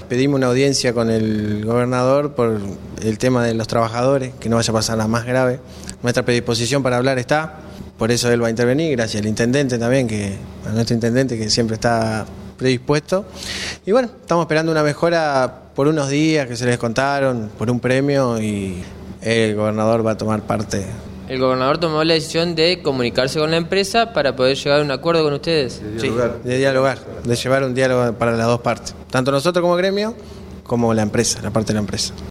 pedimos una audiencia con el gobernador por el tema de los trabajadores, que no vaya a pasar nada más grave. Nuestra predisposición para hablar está, por eso él va a intervenir, gracias al intendente también, a nuestro intendente que siempre está predispuesto. Y bueno, estamos esperando una mejora por unos días que se les contaron, por un premio, y el gobernador va a tomar parte. El gobernador tomó la decisión de comunicarse con la empresa para poder llegar a un acuerdo con ustedes. Sí, de dialogar, de llevar un diálogo para las dos partes, tanto nosotros como gremio, como la empresa, la parte de la empresa.